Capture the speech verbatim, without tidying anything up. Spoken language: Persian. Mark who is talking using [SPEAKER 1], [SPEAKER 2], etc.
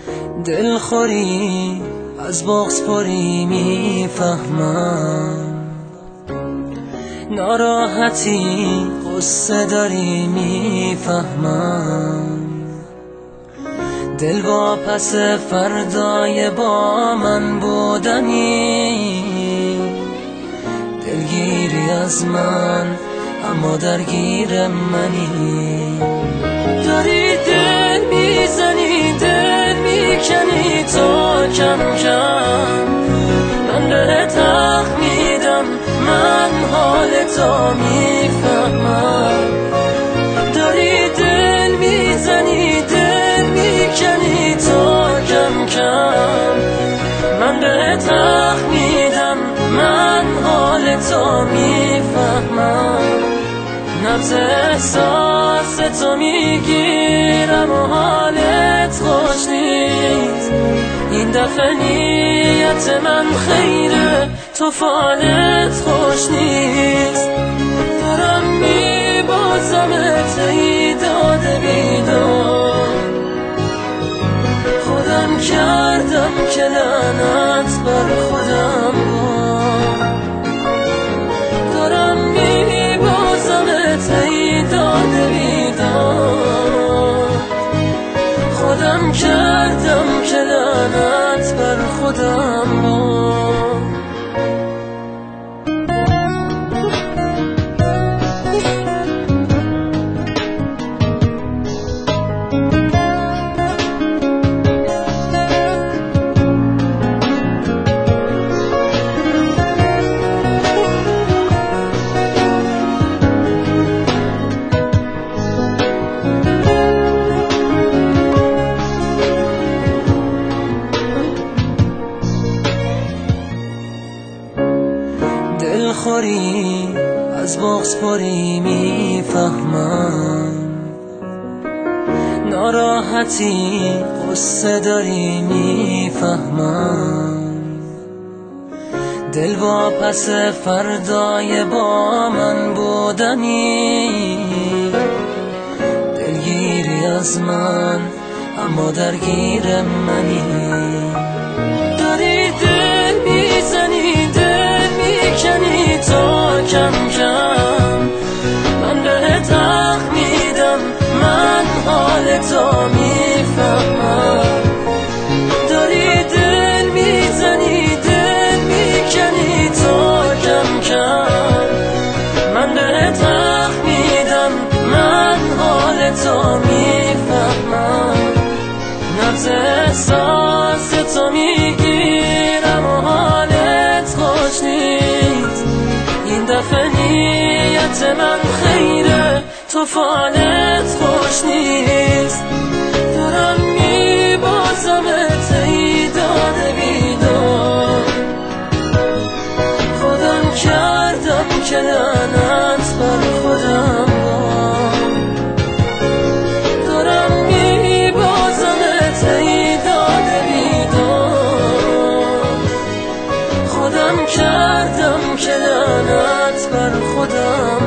[SPEAKER 1] دلخوری از بغض پری میفهمم، ناراحتی قصه داری میفهمم. دل با پس فردای با من بودنی، دلگیری از من اما درگیر منی. داری دل میزنی دل میکنی تا کم کم من بهت حق میدم، من حال تو میفهمم. داری دل میزنی دل میکنی تا کم کم من بهت حق میدم، من حال تو میفهمم. نبض احساس تو میگیرم و حالت خوش نیست. این دفعه نیت من خیره تو فالت خوش نیست. دارم میبازمت ای داده بیدار، خودم کردم که لعنت بر خودم بار. دارم میبازمت ای داده بیدار، خودم کردم که لعنت بر خودم بار. دلخوری از بغض پری میفهمم، ناراحتی قصه داری میفهمم. دل با پس فردای با من بودنی، دلگیری از من اما درگیر منی. داری دل میزنی دل میکنی تا کم کم من بهت حق میدم، من حال تو میفهمم. داری دل میزنی دل میکنی تا کم کم من بهت حق میدم، من حال تو میفهمم. نبض احساس تو میگیرم و حالت خوش نیست. این دفعه نیت من خیره تو فالت خوش نیست. دارم میبازمت ای داده بیدار، خودم کردم که لعنت بر خودم بار. دارم میبازمت ای داده بیدار، خودم کردم که لعنت بر خودم